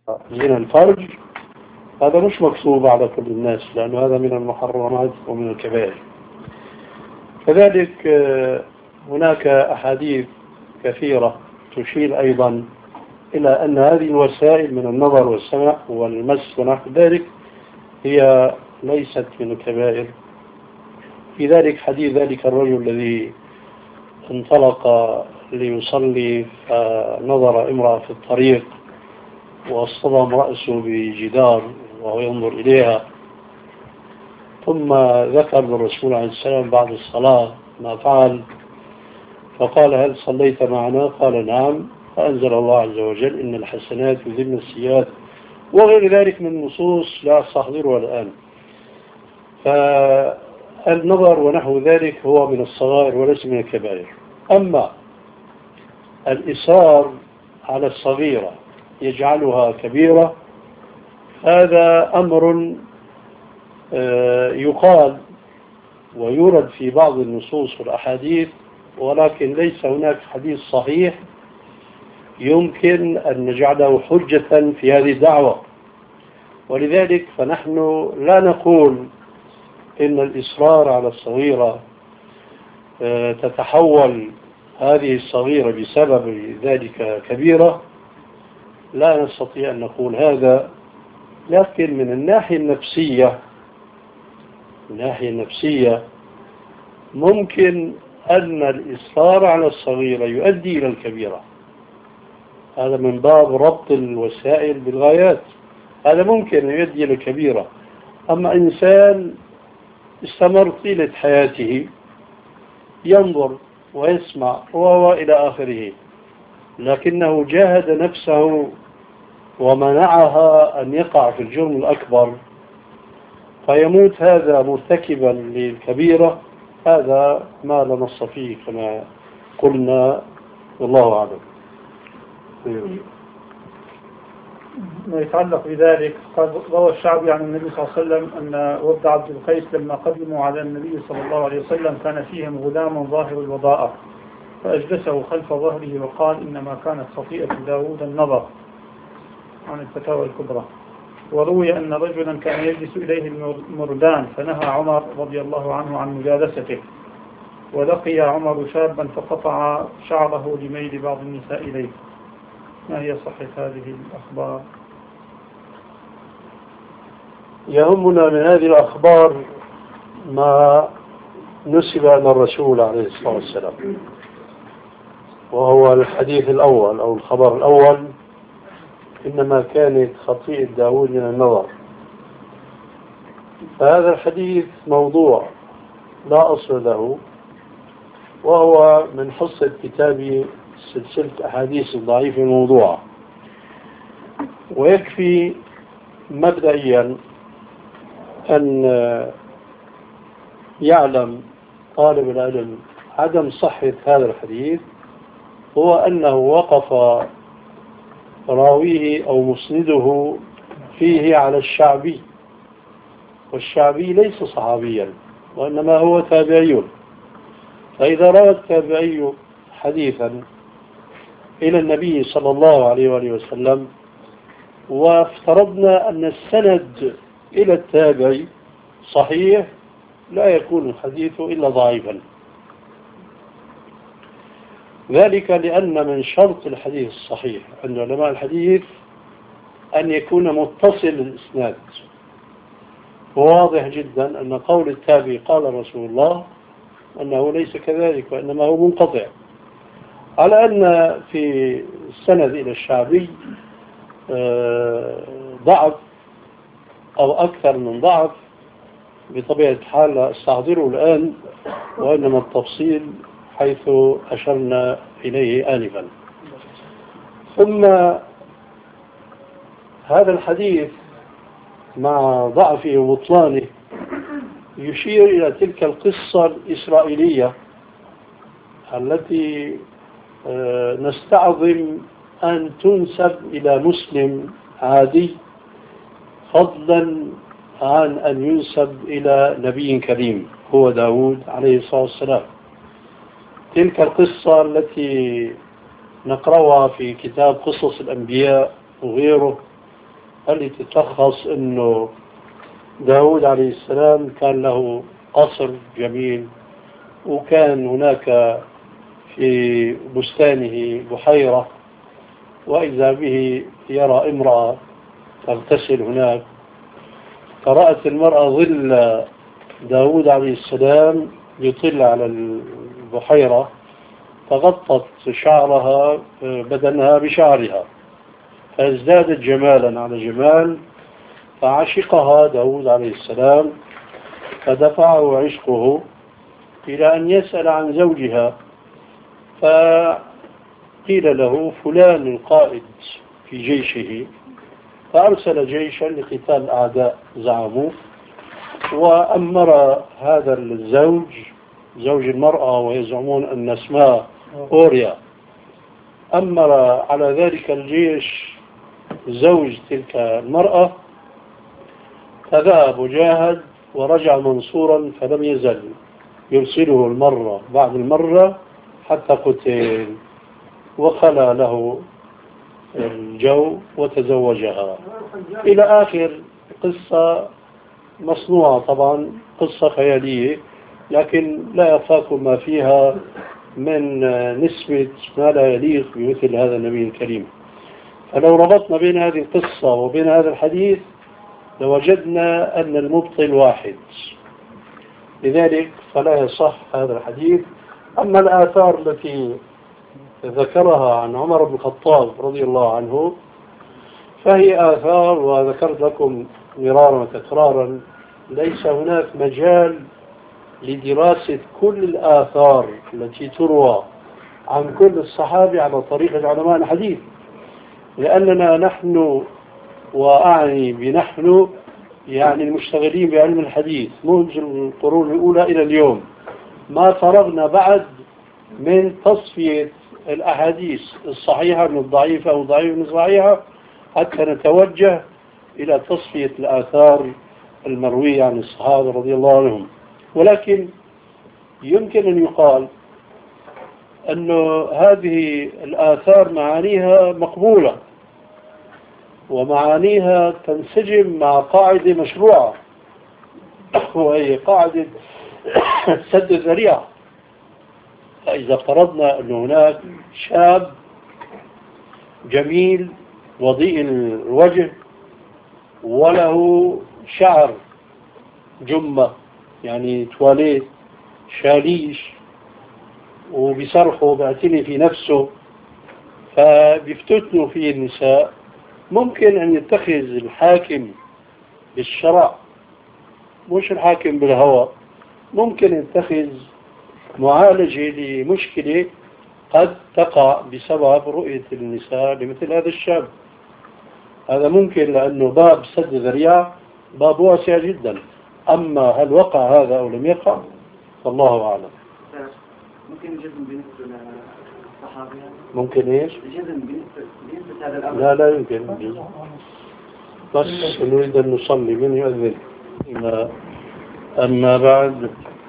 من الفرج هذا مش مكتوب على كل الناس، لأنه هذا من المحرمات ومن الكبائر. كذلك هناك أحاديث كثيرة تشير أيضا إلى أن هذه الوسائل من النظر والسمع والمس ونحو ذلك هي ليست من الكبائر. في ذلك حديث ذلك الرجل الذي انطلق ليصلي فنظر امرأة في الطريق واصطدم رأسه بجدار وهو ينظر إليها، ثم ذكر للرسول عليه السلام بعد الصلاة ما فعل، فقال: هل صليت معنا؟ قال: نعم. فأنزل الله عز وجل: إن الحسنات يذهبن السيئات، وغير ذلك من نصوص لا أستحضرها الآن. فالنظر ونحو ذلك هو من الصغائر وليس من الكبائر. أما الإصرار على الصغيرة يجعلها كبيرة، هذا أمر يقال ويورد في بعض النصوص والأحاديث، ولكن ليس هناك حديث صحيح يمكن أن نجعله حجة في هذه الدعوة. ولذلك فنحن لا نقول إن الإصرار على الصغيرة تتحول هذه الصغيرة بسبب ذلك كبيرة، لا نستطيع أن نقول هذا. لكن من الناحية النفسية ممكن أن الإصرار على الصغيرة يؤدي إلى الكبيرة. هذا من باب ربط الوسائل بالغايات، هذا ممكن أن يؤدي إلى الكبيرة. أما إنسان استمر طيلة حياته ينظر ويسمع وإلى آخره، لكنه جاهد نفسه ومنعها أن يقع في الجرم الأكبر، فيموت هذا مرتكبا للكبيرة، هذا ما لا نص فيه كما قلنا، والله أعلم. ما يتعلق بذلك، قد روى الشعبي عن النبي صلى الله عليه وسلم أن وفد عبد القيس لما قدموا على النبي صلى الله عليه وسلم كان فيهم غلام ظاهر الوضاءة، فأجلسه خلف ظهره وقال: إنما كانت خطيئة داود النظر، عن الفتاوى الكبرى. وروي أن رجلا كان يجلس إليه المردان فنهى عمر رضي الله عنه عن مجالسته، ولقي عمر شابا فقطع شعره لميل بعض النساء إليه. ما هي صحة هذه الأخبار؟ يهمنا من هذه الأخبار ما نسب إلى الرسول عليه الصلاة والسلام، وهو الحديث الأول أو الخبر الأول: إنما كانت خطيئة داود من النظر. فهذا الحديث موضوع لا أصل له، وهو من حصة كتابي سلسلة أحاديث ضعيفة موضوعة. ويكفي مبدئيا أن يعلم طالب العلم عدم صحة هذا الحديث هو أنه وقف راويه أو مسنده فيه على الشعبي، والشعبي ليس صحابيا وإنما هو تابعي. فإذا روى التابعي حديثا إلى النبي صلى الله عليه وآله وسلم، وافترضنا أن السند إلى التابعي صحيح، لا يكون الحديث إلا ضعيفا. ذلك لأن من شرط الحديث الصحيح عند علماء الحديث أن يكون متصل الإسناد. وواضح جدا أن قول التابعي قال رسول الله أنه ليس كذلك، وإنما هو منقطع، على أن في السند إلى الشعبي ضعف أو أكثر من ضعف. بطبيعة الحال لا أستحضره الآن، وإنما التفصيل حيث أشرنا إليه آنفا. ثم هذا الحديث مع ضعفه وبطلانه يشير إلى تلك القصة الإسرائيلية التي نستعظم أن تنسب إلى مسلم عادي، فضلا عن أن ينسب إلى نبي كريم هو داود عليه الصلاة والسلام. تلك القصة التي نقرأها في كتاب قصص الأنبياء وغيره، اللي تتلخص أنه داود عليه السلام كان له قصر جميل، وكان هناك في بستانه بحيرة، وإذا به يرى امرأة تغتسل هناك، فرأت المرأة ظل داود عليه السلام يطل على البحيرة، فغطت شعرها بدنها بشعرها، فازدادت جمالا على جمال، فعشقها داود عليه السلام، فدفعه عشقه إلى أن يسأل عن زوجها، فقيل له فلان القائد في جيشه، فأرسل جيشا لقتال الأعداء زعموا، وأمر هذا الزوج زوج المرأة ويزعمون أن اسمها أوريا، أمر على ذلك الجيش زوج تلك المرأة، فذهب وجاهد ورجع منصورا، فلم يزل يرسله المرة بعد المرة حتى قتل، وخلى له الجو وتزوجها إلى آخر قصة مصنوعة، طبعا قصة خيالية، لكن لا يخفاكم ما فيها من نسبة ما لا يليق بمثل هذا النبي الكريم. فلو ربطنا بين هذه القصة وبين هذا الحديث لوجدنا أن المبطل واحد، لذلك فلا يصح هذا الحديث. أما الآثار التي ذكرها عن عمر بن الخطاب رضي الله عنه فهي آثار، وذكرت لكم مرارا وتكرارا ليس هناك مجال لدراسة كل الآثار التي تروى عن كل الصحابة على طريقة علماء الحديث، لأننا نحن، وأعني بنحن يعني المشتغلين بعلم الحديث منذ القرون الأولى إلى اليوم، ما فرغنا بعد من تصفية الأحاديث الصحيحة من الضعيفة أو الضعيفة من الصحيحة، حتى نتوجه إلى تصفية الآثار المروية عن الصحابة رضي الله عنهم. ولكن يمكن أن يقال أن هذه الآثار معانيها مقبولة ومعانيها تنسجم مع قاعدة مشروعة، وهي قاعدة سد الذريعة. فإذا فرضنا أن هناك شاب جميل وضيء الوجه وله شعر جمة يعني تواليت شاليش وبصرحه وبعتني في نفسه، فبيفتتنوا فيه النساء، ممكن أن يتخذ الحاكم بالشرع مش الحاكم بالهوى، ممكن يتخذ معالجة لمشكلة قد تقع بسبب رؤية النساء لمثل هذا الشاب. هذا ممكن، لأنه باب سد ذريعة باب واسع جدا. أما هل وقع هذا أو لم يقع فالله أعلم. ممكن الجزم بالنسبة للصحابة؟ ممكن إيش؟ الجزم بالنسبة هذا الأمر؟ لا يمكن الجزم، بس نريد أن نصلي من يؤذن. أما بعد،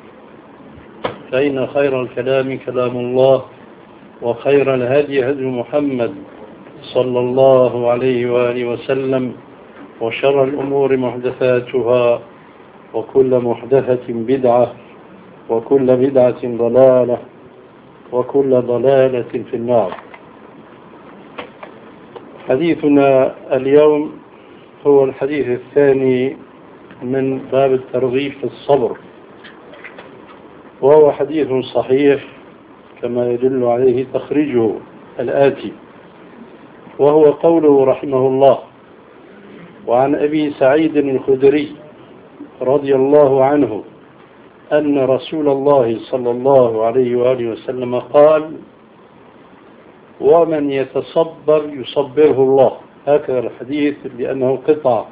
فإن خير الكلام كلام الله، وخير الهدي هدي محمد صلى الله عليه وآله وسلم، وشر الأمور محدثاتها، وكل محدثة بدعة، وكل بدعة ضلالة، وكل ضلالة في النار. حديثنا اليوم هو الحديث الثاني من باب الترغيب في الصبر، وهو حديث صحيح كما يدل عليه تخريجه الآتي، وهو قوله رحمه الله: وعن أبي سعيد الخدري رضي الله عنه أن رسول الله صلى الله عليه وآله وسلم قال: ومن يتصبر يصبره الله. هكذا الحديث لأنه قطع.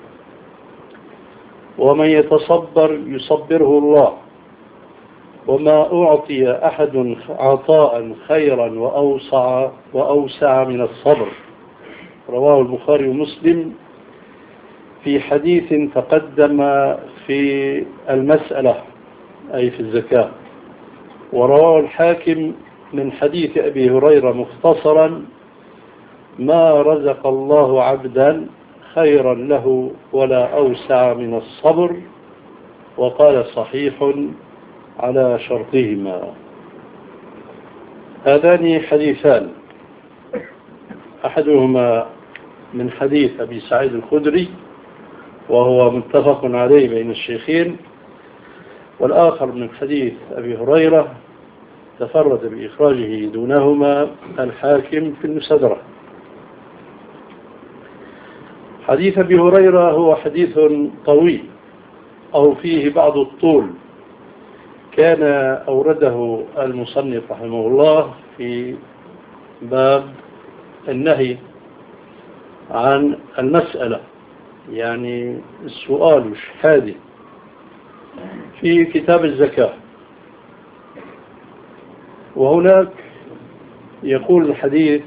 ومن يتصبر يصبره الله، وما أعطي أحد عطاء خيرا وأوسع من الصبر. رواه البخاري ومسلم في حديث تقدم في المسألة أي في الزكاة. ورواه الحاكم من حديث أبي هريرة مختصرا: ما رزق الله عبدا خيرا له ولا أوسع من الصبر، وقال صحيح على شرطهما. هذان حديثان، أحدهما من حديث أبي سعيد الخدري وهو متفق عليه بين الشيخين، والآخر من حديث أبي هريرة تفرد بإخراجه دونهما الحاكم في المستدرك. حديث أبي هريرة هو حديث طويل أو فيه بعض الطول، كان أورده المصنف رحمه الله في باب النهي عن المسألة، يعني السؤال الشهادي في كتاب الزكاة. وهناك يقول الحديث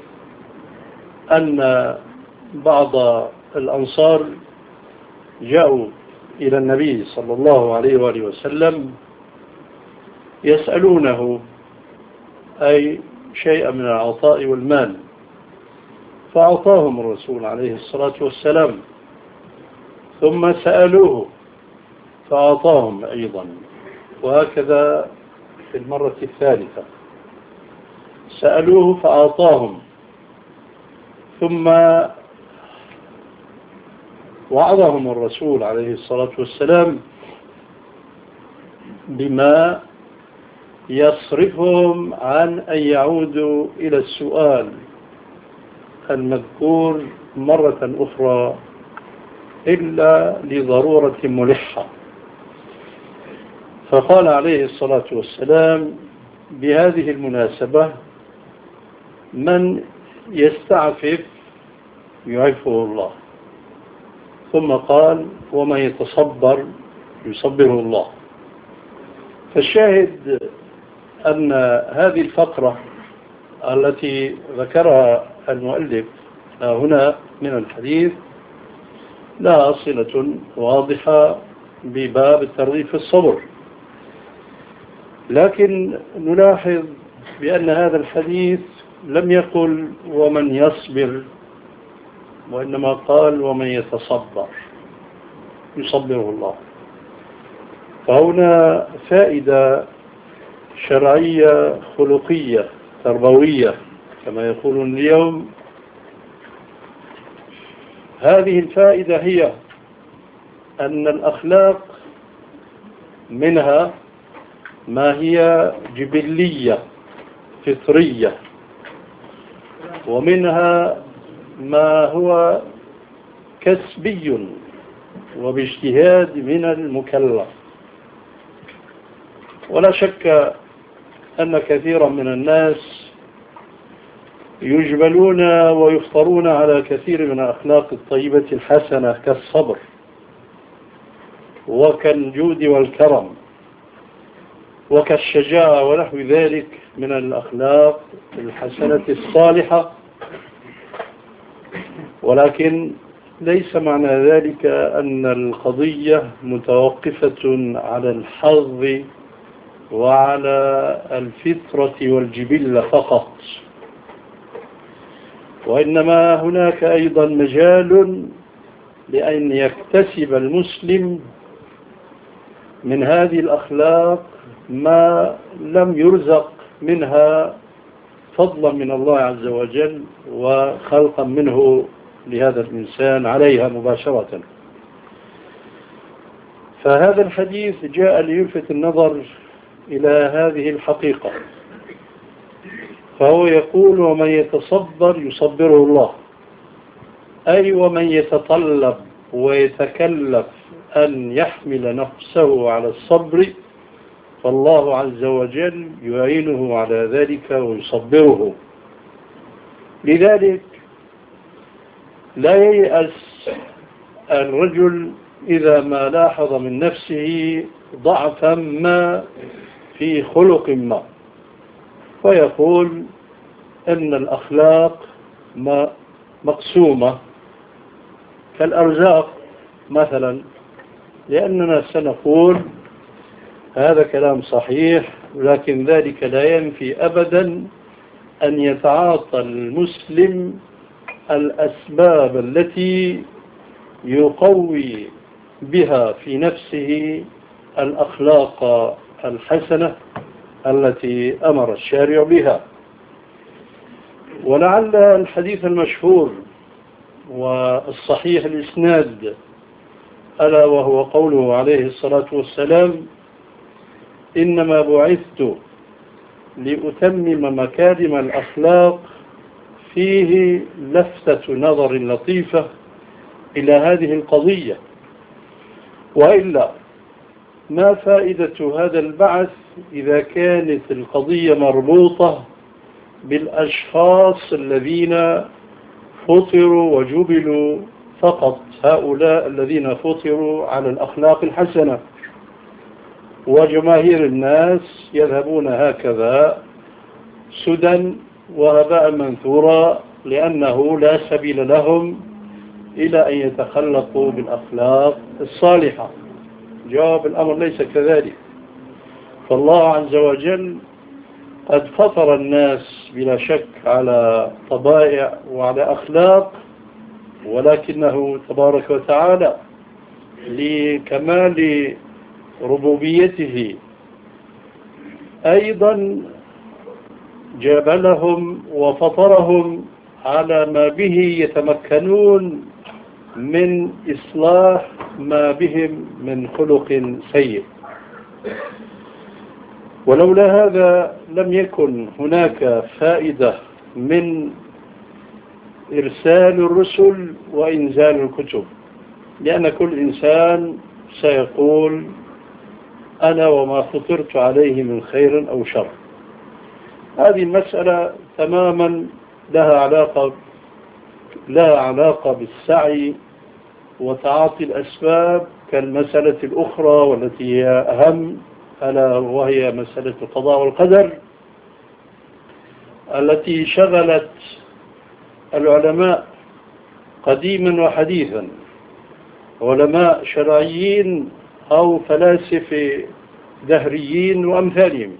أن بعض الأنصار جاءوا إلى النبي صلى الله عليه وآله وسلم يسألونه أي شيئا من العطاء والمال، فأعطاهم الرسول عليه الصلاة والسلام، ثم سألوه فأعطاهم أيضا، وهكذا في المرة الثالثة سألوه فأعطاهم، ثم وعظهم الرسول عليه الصلاة والسلام بما يصرفهم عن أن يعودوا إلى السؤال المذكور مرة أخرى إلا لضرورة ملحة. فقال عليه الصلاة والسلام بهذه المناسبة: من يستعفف يعفه الله. ثم قال: ومن يتصبر يصبره الله. فالشاهد أن هذه الفقرة التي ذكرها المؤلف هنا من الحديث لها صلة واضحة بباب الترغيب في الصبر، لكن نلاحظ بأن هذا الحديث لم يقل ومن يصبر، وإنما قال ومن يتصبر يصبره الله. فهنا فائدة شرعية خلقية تربوية كما يقولون اليوم. هذه الفائدة هي أن الأخلاق منها ما هي جبلية فطرية، ومنها ما هو كسبي وباجتهاد من المكلف. ولا شك أن كثيرا من الناس يجبلون ويفطرون على كثير من الأخلاق الطيبة الحسنة كالصبر وكالجود والكرم وكالشجاعة ونحو ذلك من الأخلاق الحسنة الصالحة، ولكن ليس معنى ذلك أن القضية متوقفة على الحظ وعلى الفطرة والجبلة فقط، وإنما هناك أيضا مجال لأن يكتسب المسلم من هذه الأخلاق ما لم يرزق منها فضلا من الله عز وجل وخلقا منه لهذا الإنسان عليها مباشرة. فهذا الحديث جاء ليلفت النظر إلى هذه الحقيقة، فهو يقول ومن يتصبر يصبره الله، أي ومن يتطلب ويتكلف أن يحمل نفسه على الصبر فالله عز وجل يعينه على ذلك ويصبره. لذلك لا ييأس الرجل إذا ما لاحظ من نفسه ضعفا ما في خلق ما، ويقول أن الأخلاق مقسومة كالأرزاق مثلا، لأننا سنقول هذا كلام صحيح، لكن ذلك لا ينفي أبدا أن يتعاطى المسلم الأسباب التي يقوي بها في نفسه الأخلاق الحسنة التي أمر الشارع بها. ولعل الحديث المشهور والصحيح الإسناد ألا وهو قوله عليه الصلاة والسلام: إنما بعثت لأتمم مكارم الأخلاق، فيه لفتة نظر لطيفة إلى هذه القضية. وإلا ما فائدة هذا البعث إذا كانت القضية مربوطة بالأشخاص الذين فطروا وجبلوا فقط، هؤلاء الذين فطروا على الأخلاق الحسنة، وجماهير الناس يذهبون هكذا سدى وهباء منثورا، لأنه لا سبيل لهم إلى أن يتخلقوا بالأخلاق الصالحة. جواب الأمر ليس كذلك، فالله عز وجل قد فطر الناس بلا شك على طبائع وعلى أخلاق، ولكنه تبارك وتعالى لكمال ربوبيته أيضا جبلهم وفطرهم على ما به يتمكنون من إصلاح ما بهم من خلق سيء. ولولا هذا لم يكن هناك فائدة من إرسال الرسل وإنزال الكتب، لأن كل إنسان سيقول: أنا وما فطرت عليه من خير أو شر. هذه المسألة تماما لها علاقة بالسعي وتعاطي الأسباب كالمسألة الأخرى والتي هي أهم، ألا وهي مسألة القضاء والقدر التي شغلت العلماء قديما وحديثا، علماء شرعيين أو فلاسفة دهريين وأمثالهم.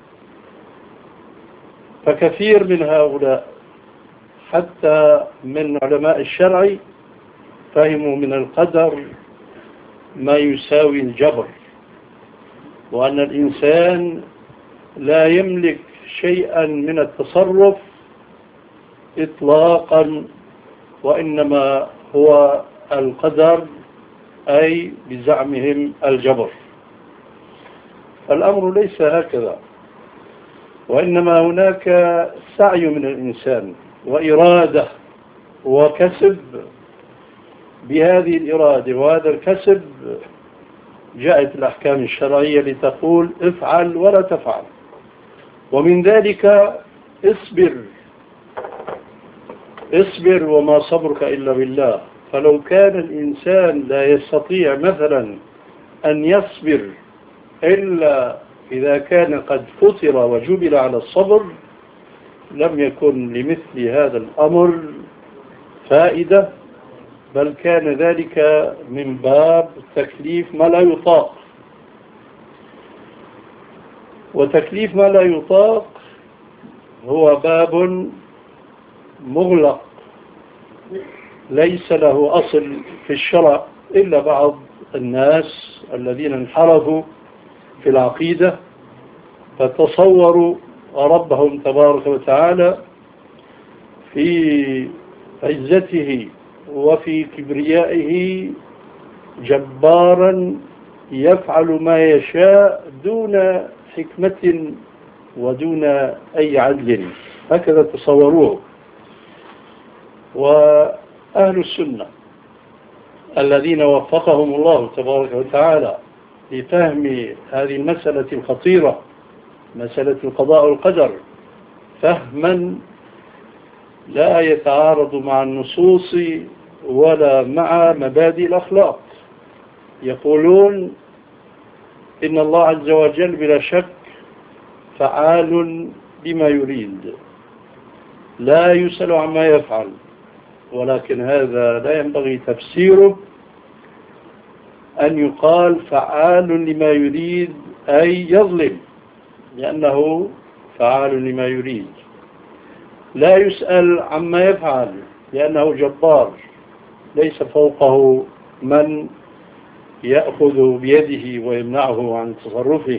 فكثير من هؤلاء حتى من علماء الشرع فهموا من القدر ما يساوي الجبر، وأن الإنسان لا يملك شيئا من التصرف إطلاقا، وإنما هو القدر، أي بزعمهم الجبر. الأمر ليس هكذا، وإنما هناك سعي من الإنسان وإرادة وكسب. بهذه الإرادة وهذا الكسب جاءت الأحكام الشرعية لتقول: افعل ولا تفعل. ومن ذلك اصبر وما صبرك إلا بالله. فلو كان الإنسان لا يستطيع مثلا أن يصبر إلا إذا كان قد فطر وجبل على الصبر، لم يكن لمثل هذا الأمر فائدة، بل كان ذلك من باب تكليف ما لا يطاق. وتكليف ما لا يطاق هو باب مغلق ليس له أصل في الشرع، إلا بعض الناس الذين انحرفوا في العقيدة فتصوروا ربهم تبارك وتعالى في عزته وفي كبريائه جبارا يفعل ما يشاء دون حكمة ودون أي عدل، هكذا تصوروه. وأهل السنة الذين وفقهم الله تبارك وتعالى لفهم هذه المسألة الخطيرة، مسألة القضاء والقدر، فهما لا يتعارض مع النصوص ولا مع مبادئ الأخلاق، يقولون إن الله عز وجل بلا شك فعال بما يريد، لا يسأل عما يفعل، ولكن هذا لا ينبغي تفسيره أن يقال فعال لما يريد أي يظلم، لأنه فعال لما يريد. لا يسأل عما يفعل لأنه جبار، ليس فوقه من يأخذ بيده ويمنعه عن تصرفه.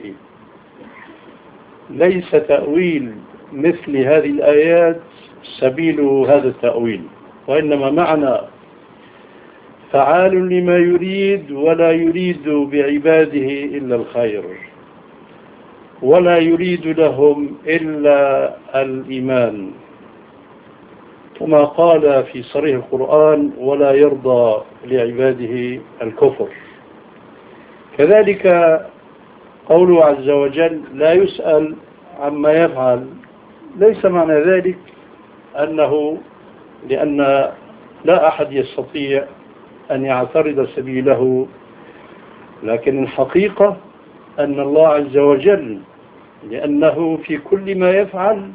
ليس تأويل مثل هذه الآيات سبيل هذا التأويل، وإنما معنى فعال لما يريد ولا يريد بعباده إلا الخير، ولا يريد لهم إلا الإيمان، كما قال في صريح القرآن ولا يرضى لعباده الكفر. كذلك قوله عز وجل لا يسأل عما يفعل، ليس معنى ذلك أنه لأن لا أحد يستطيع أن يعترض سبيله، لكن الحقيقة أن الله عز وجل لأنه في كل ما يفعل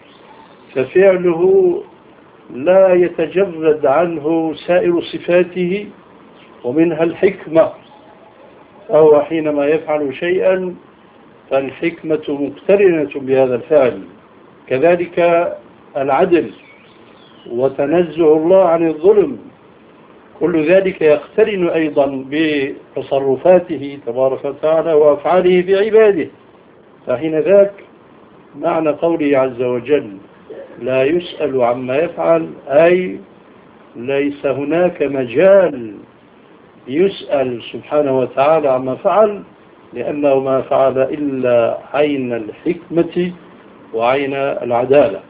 ففعله لا يتجرد عنه سائر صفاته، ومنها الحكمة، فهو حينما يفعل شيئا فالحكمة مقترنة بهذا الفعل. كذلك العدل وتنزه الله عن الظلم، كل ذلك يقترن أيضا بتصرفاته تبارك وتعالى وأفعاله في عباده. فحين ذاك معنى قوله عز وجل لا يسأل عما يفعل، أي ليس هناك مجال يسأل سبحانه وتعالى عما فعل، لأنه ما فعل إلا عين الحكمة وعين العدالة.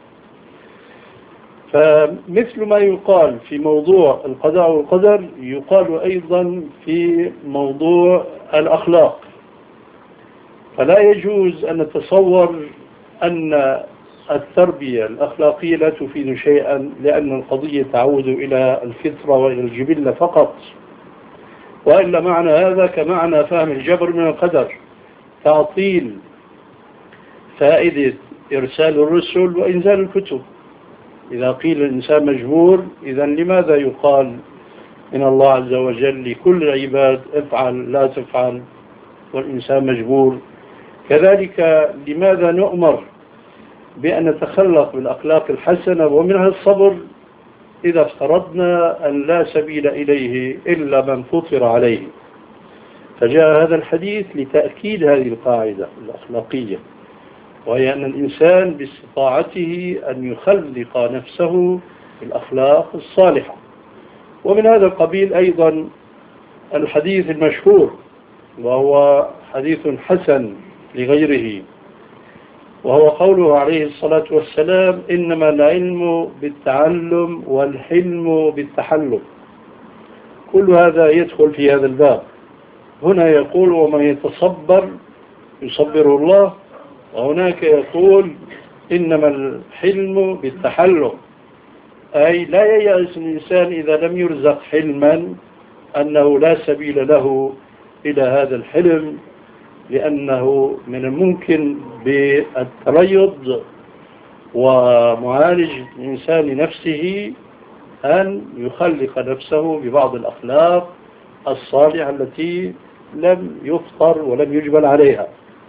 فمثل ما يقال في موضوع القضاء والقدر يقال أيضا في موضوع الأخلاق. فلا يجوز أن نتصور أن التربية الأخلاقية لا تفيد شيئا، لأن القضية تعود إلى الفطرة وإلى الجبلة فقط، وإلا معنى هذا كمعنى فهم الجبر من القدر، تعطيل فائدة إرسال الرسل وإنزال الكتب. إذا قيل الإنسان مجبور، إذن لماذا يقال من الله عز وجل لكل العباد افعل لا تفعل والإنسان مجبور؟ كذلك لماذا نؤمر بأن نتخلق بالأخلاق الحسنة ومنها الصبر، إذا افترضنا أن لا سبيل إليه إلا من فطر عليه؟ فجاء هذا الحديث لتأكيد هذه القاعدة الأخلاقية، وهي أن الإنسان باستطاعته أن يخلق نفسه بالأخلاق الصالحة. ومن هذا القبيل أيضا الحديث المشهور، وهو حديث حسن لغيره، وهو قوله عليه الصلاة والسلام إنما العلم بالتعلم والحلم بالتحلم. كل هذا يدخل في هذا الباب. هنا يقول ومن يتصبر يصبر الله، وهناك يقول إنما الحلم بالتحلم، أي لا ييأس الإنسان إذا لم يرزق حلما أنه لا سبيل له إلى هذا الحلم، لأنه من الممكن بالتريض ومعالج الإنسان نفسه أن يخلق نفسه ببعض الأخلاق الصالحة التي لم يفطر ولم يجبل عليها.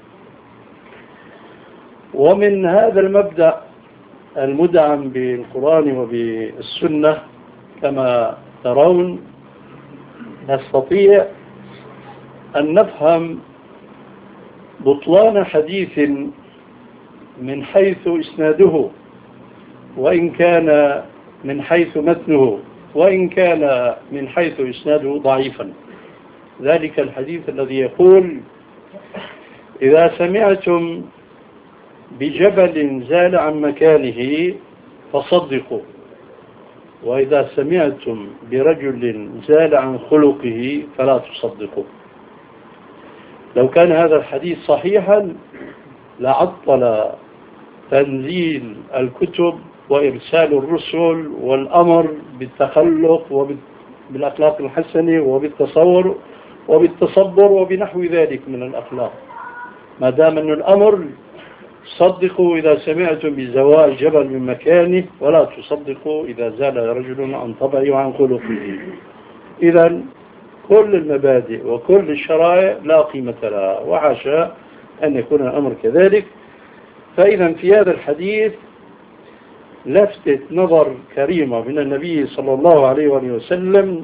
ومن هذا المبدأ المدعم بالقرآن وبالسنة كما ترون نستطيع أن نفهم بطلان حديث من حيث إسناده، وإن كان من حيث متنه، وإن كان من حيث إسناده ضعيفا. ذلك الحديث الذي يقول إذا سمعتم بجبل زال عن مكانه فصدقوا، وإذا سمعتم برجل زال عن خلقه فلا تصدقوا. لو كان هذا الحديث صحيحا لعطل تنزيل الكتب وإرسال الرسل والأمر بالتخلق وبالأخلاق الحسنة وبالتصور وبالتصبر وبنحو ذلك من الأخلاق، ما دام أن الأمر صدقوا إذا سمعتم بزوال جبل من مكانه، ولا تصدقوا إذا زال رجل عن طبعه وعن خلقه. إذن كل المبادئ وكل الشرائع لا قيمة لها، وحاشا أن يكون الأمر كذلك. فإذا في هذا الحديث لفتة نظر كريمة من النبي صلى الله عليه وسلم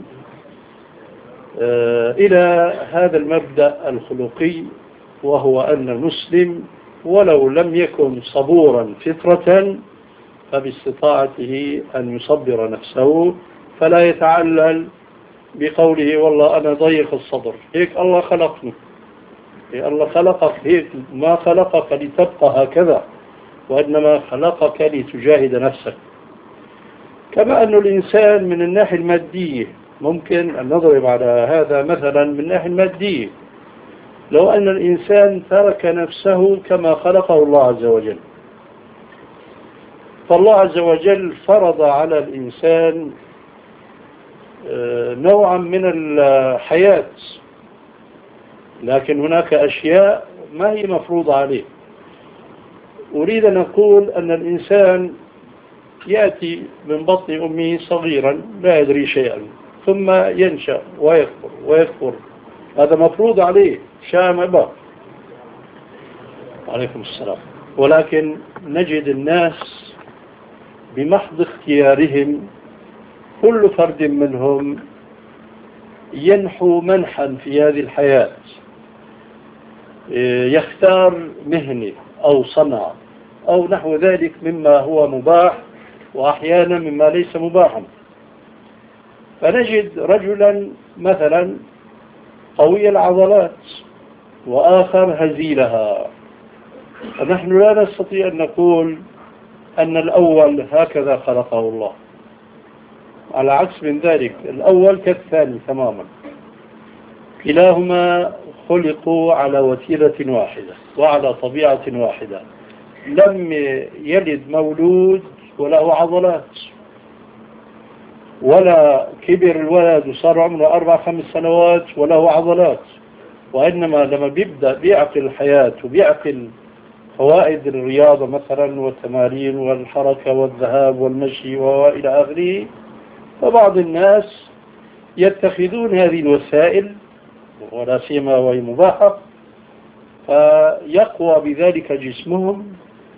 إلى هذا المبدأ الخلقي، وهو أن المسلم ولو لم يكن صبورا فطرة فباستطاعته أن يصبر نفسه، فلا يتعلل بقوله والله أنا ضيق الصدر، هيك الله خلقني، الله خلقك هيك، ما خلقك لتبقى هكذا، وإنما خلقك لتجاهد نفسك. كما أن الإنسان من الناحية المادية ممكن أن نضرب على هذا مثلا من الناحية المادية، لو أن الإنسان ترك نفسه كما خلقه الله عز وجل، فالله عز وجل فرض على الإنسان نوعا من الحياة، لكن هناك أشياء ما هي مفروضة عليه. أريد أن أقول أن الإنسان يأتي من بطن أمه صغيرا لا يدري شيئا، ثم ينشأ ويكبر، هذا مفروض عليه شاء ما أبى. عليكم السلام. ولكن نجد الناس بمحض اختيارهم كل فرد منهم ينحو منحا في هذه الحياة، يختار مهنة أو صنعة أو نحو ذلك مما هو مباح، وأحيانا مما ليس مباحا. فنجد رجلا مثلا قوي العضلات وآخر هزيلها، فنحن لا نستطيع أن نقول أن الأول هكذا خلقه الله، على عكس من ذلك الأول كالثاني تماما، كلاهما خلقوا على وتيرة واحدة وعلى طبيعة واحدة. لم يلد مولود وله عضلات، ولا كبر الولد وصار عمره 4-5 سنوات وله عضلات، وإنما لما بيبدأ بيعقل الحياة وبيعقل فوائد الرياضة مثلا والتمارين والحركة والذهاب والمشي وإلى آخره، فبعض الناس يتخذون هذه الوسائل ولا سيما وهي مباحة، فيقوى بذلك جسمهم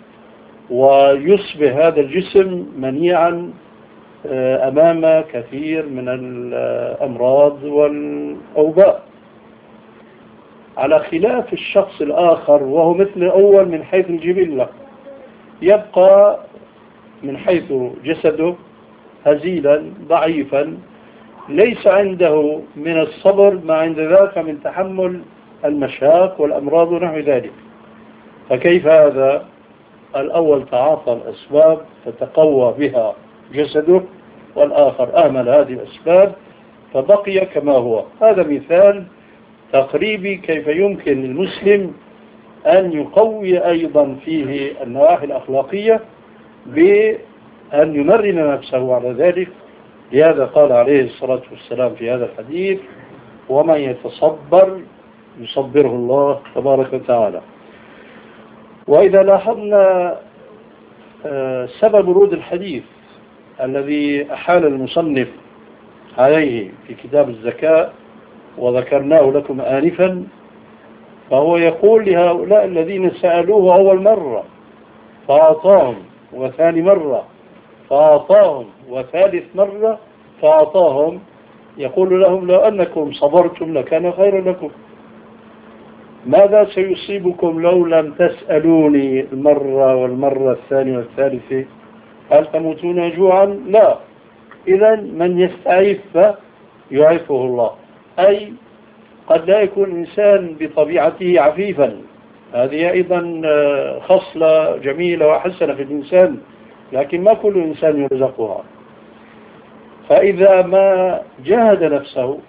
ويصبح هذا الجسم منيعا أمام كثير من الأمراض والأوباء، على خلاف الشخص الآخر وهو مثل الأول من حيث الجبلة، يبقى من حيث جسده هزيلا ضعيفا، ليس عنده من الصبر ما عند ذاك من تحمل المشاق والأمراض ونحو ذلك. فكيف هذا؟ الأول تعاطى الأسباب فتقوى بها جسده، والآخر أهمل هذه الأسباب فبقي كما هو. هذا مثال تقريبي كيف يمكن للمسلم أن يقوي أيضا فيه النواحي الأخلاقية بأن يمرن نفسه على ذلك. لهذا قال عليه الصلاة والسلام في هذا الحديث: ومن يتصبر يصبره الله تبارك وتعالى. وإذا لاحظنا سبب ورود الحديث الذي أحال المصنف عليه في كتاب الزكاة وذكرناه لكم آنفا، فهو يقول لهؤلاء الذين سألوه أول مرة فأعطاهم، وثاني مرة فأعطاهم، وثالث مرة فأعطاهم، يقول لهم: لو أنكم صبرتم لكان خيرا لكم. ماذا سيصيبكم لو لم تسألوني المرة والمرة الثانية والثالثة؟ هل تموتون جوعا؟ لا. إذا من يستعف يعفه الله، أي قد لا يكون إنسان بطبيعته عفيفا، هذه أيضا خصلة جميلة وحسنة في الإنسان، لكن ما كل إنسان يرزقها. فإذا ما جاهد نفسه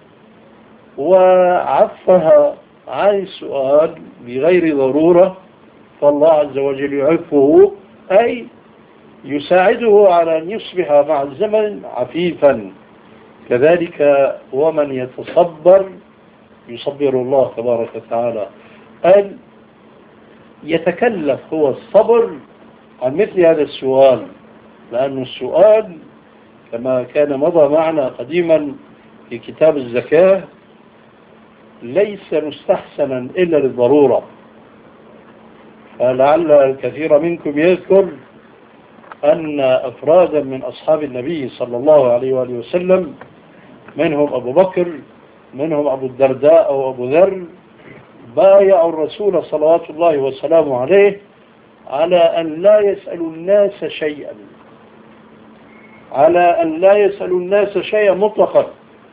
وعفها عن السؤال بغير ضرورة فالله عز وجل يعفه، أي يساعده على أن يصبح مع الزمن عفيفا. كذلك ومن يتصبر يصبر الله تبارك وتعالى، أن يتكلف هو الصبر عن مثل هذا السؤال، لأن السؤال كما كان مضى معنا قديما في كتاب الزكاة ليس مستحسنا إلا للضرورة. فلعل الكثير منكم يذكر أن أفرادا من أصحاب النبي صلى الله عليه وآله وسلم، منهم أبو بكر، منهم أبو الدرداء أو أبو ذر، بايعوا الرسول صلوات الله وسلامه عليه على أن لا يسألوا الناس شيئا، على أن لا يسألوا الناس شيئا مطلقا.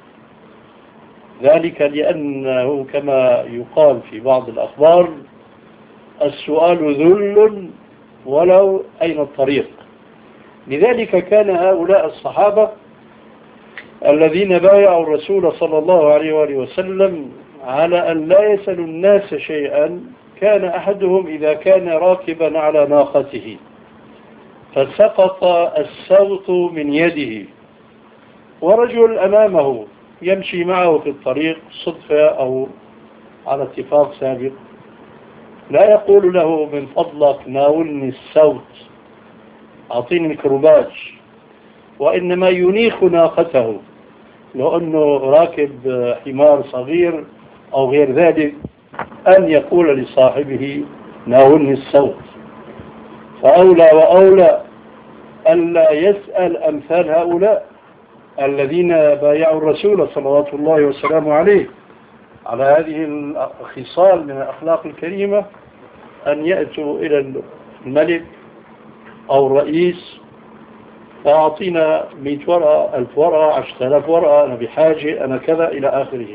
ذلك لأنه كما يقال في بعض الأخبار: السؤال ذل ولو أين الطريق. لذلك كان هؤلاء الصحابة الذين بايعوا الرسول صلى الله عليه وآله وسلم على أن لا يسألوا الناس شيئا، كان أحدهم إذا كان راكبا على ناقته فسقط السوط من يده ورجل أمامه يمشي معه في الطريق صدفة أو على اتفاق سابق، لا يقول له: من فضلك ناولني السوط، أعطيني الكرباج، وإنما ينيخ ناقته، لو أنه راكب حمار صغير أو غير ذلك، أن يقول لصاحبه: ناولني السوط. فأولى وأولى ألا يسأل أمثال هؤلاء الذين بايعوا الرسول صلوات الله وسلامه عليه على هذه الخصال من الأخلاق الكريمة، أن يأتوا إلى الملك أو الرئيس: فأعطينا 100 ورقة، 1000 ورقة، 10,000 ورقة، أنا بحاجة، أنا كذا، إلى آخره.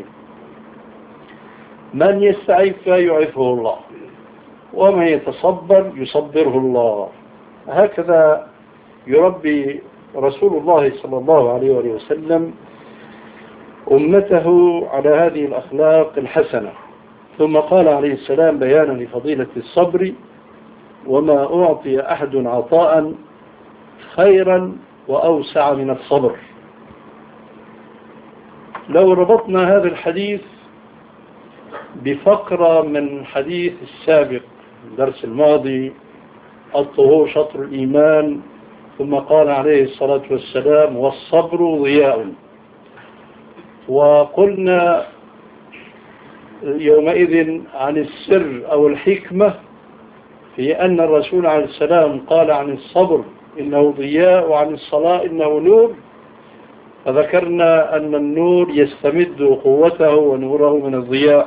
من يستعف يعفه الله، ومن يتصبر يصبره الله. هكذا يربي رسول الله صلى الله عليه وسلم أمته على هذه الأخلاق الحسنة. ثم قال عليه السلام بيانا لفضيلة الصبر: وما أعطي أحد عطاء خيرا وأوسع من الصبر. لو ربطنا هذا الحديث بفقرة من حديث السابق الدرس الماضي: الطهور شطر الإيمان، ثم قال عليه الصلاة والسلام: والصبر ضياء. وقلنا يومئذ عن السر أو الحكمة في أن الرسول عليه السلام قال عن الصبر إنه ضياء، وعن الصلاة إنه نور. فذكرنا أن النور يستمد قوته ونوره من الضياء،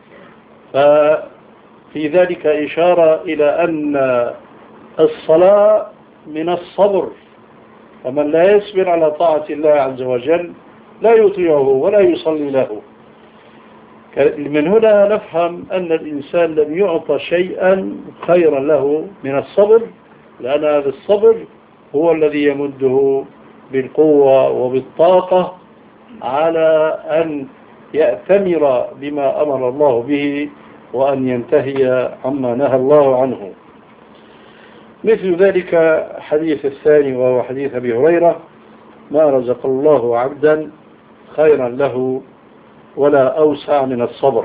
ففي ذلك إشارة إلى أن الصلاة من الصبر، فمن لا يصبر على طاعة الله عز وجل لا يطيعه ولا يصلي له. من هنا نفهم أن الإنسان لم يعطى شيئا خيرا له من الصبر، لأن هذا الصبر هو الذي يمده بالقوة وبالطاقة على أن يأتمر بما أمر الله به وأن ينتهي عما نهى الله عنه. مثل ذلك حديث الثاني، وهو حديث أبي هريرة: ما رزق الله عبدا خيرا له ولا أوسع من الصبر.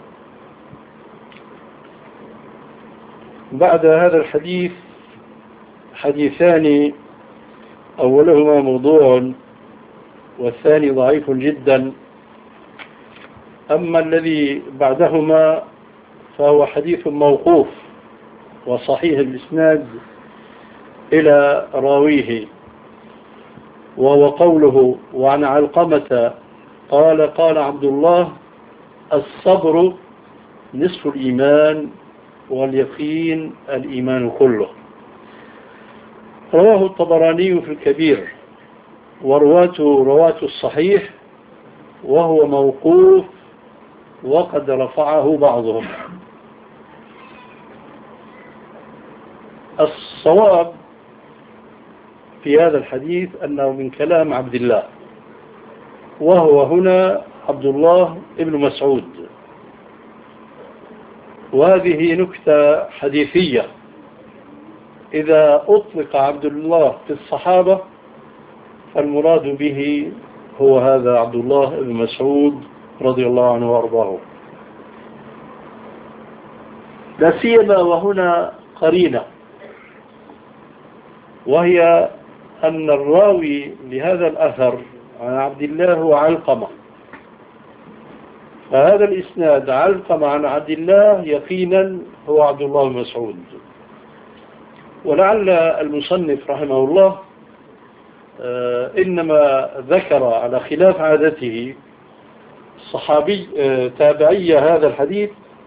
بعد هذا الحديث حديثان، أولهما موضوع والثاني ضعيف جدا، أما الذي بعدهما فهو حديث موقوف وصحيح الإسناد إلى راويه، وهو قوله: وعن علقمة قال عبد الله: الصبر نصف الإيمان واليقين الإيمان كله. رواه الطبراني في الكبير، ورواة الصحيح، وهو موقوف وقد رفعه بعضهم. الصواب في هذا الحديث أنه من كلام عبد الله، وهو هنا عبد الله ابن مسعود. وهذه نكتة حديثية: إذا أطلق عبد الله في الصحابة فالمراد به هو هذا عبد الله بن مسعود رضي الله عنه وأرضاه، لا سيما وهنا قرينة، وهي أن الراوي لهذا الأثر عن عبد الله هو علقمة، فهذا الإسناد علقمة عن عبد الله يقينا هو عبد الله بن مسعود. ولعل المصنف رحمه الله إنما ذكر على خلاف عادته صحابي تابعي هذا الحديث،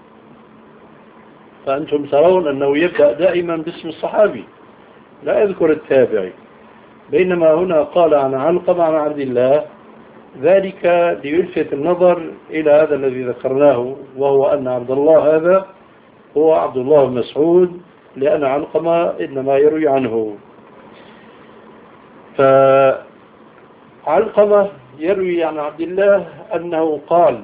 فأنتم ترون أنه يبدأ دائما باسم الصحابي لا يذكر التابعي، بينما هنا قال عن علقمة عن عبد الله، ذلك ليلفت النظر إلى هذا الذي ذكرناه، وهو أن عبد الله هذا هو عبد الله بن مسعود، لأن علقمة إنما يروي عنه. فعلقمة يروي عن عبد الله أنه قال: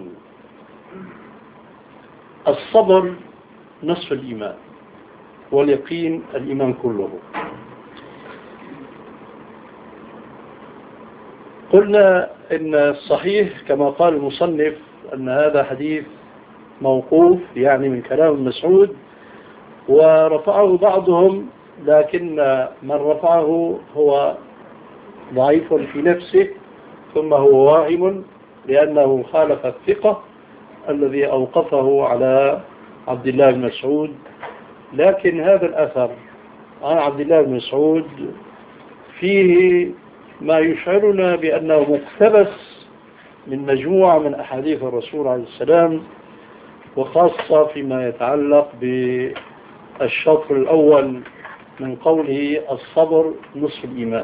الصبر نصف الإيمان واليقين الإيمان كله. قلنا إن الصحيح كما قال المصنف أن هذا حديث موقوف، يعني من كلام مسعود، ورفعه بعضهم، لكن من رفعه هو ضعيف في نفسه، ثم هو واهم لأنه خالف الثقة الذي أوقفه على عبد الله بن مسعود. لكن هذا الأثر عن عبد الله بن مسعود فيه ما يشعرنا بأنه مقتبس من مجموعة من أحاديث الرسول عليه السلام، وخاصة فيما يتعلق بالشطر الأول من قوله: الصبر نصف الإيمان.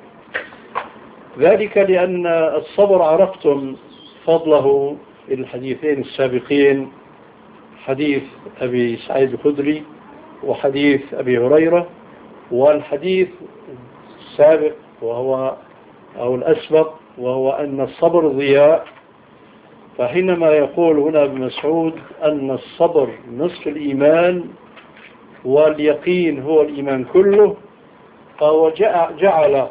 ذلك لأن الصبر عرفتم فضله في الحديثين السابقين، حديث أبي سعيد الخدري وحديث أبي هريرة، والحديث السابق وهو أو الأسبق وهو أن الصبر ضياء. فحينما يقول هنا ابن مسعود أن الصبر نصف الإيمان واليقين هو الإيمان كله، فهو جعل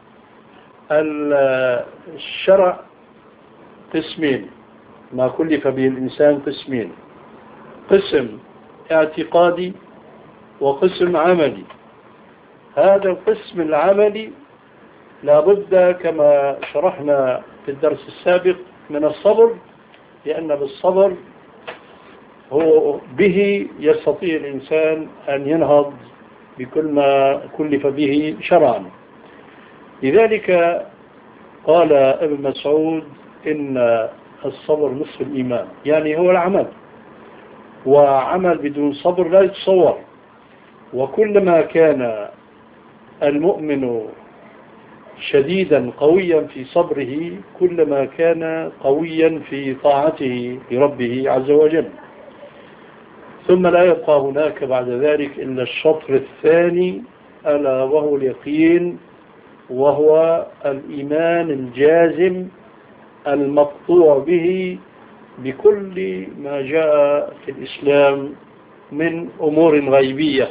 الشرع قسمين، ما كلف به الإنسان قسمين: قسم اعتقادي وقسم عملي. هذا القسم العملي لابد كما شرحنا في الدرس السابق من الصبر، لأن بالصبر هو به يستطيع الإنسان أن ينهض بكل ما كلف به شرعا. لذلك قال ابن مسعود إن الصبر نصف الإيمان، يعني هو العمل، وعمل بدون صبر لا يتصور. وكلما كان المؤمن شديدا قويا في صبره كلما كان قويا في طاعته لربه عز وجل. ثم لا يبقى هناك بعد ذلك إلا الشطر الثاني، ألا وهو اليقين، وهو الإيمان الجازم المقطوع به بكل ما جاء في الإسلام من أمور غيبية،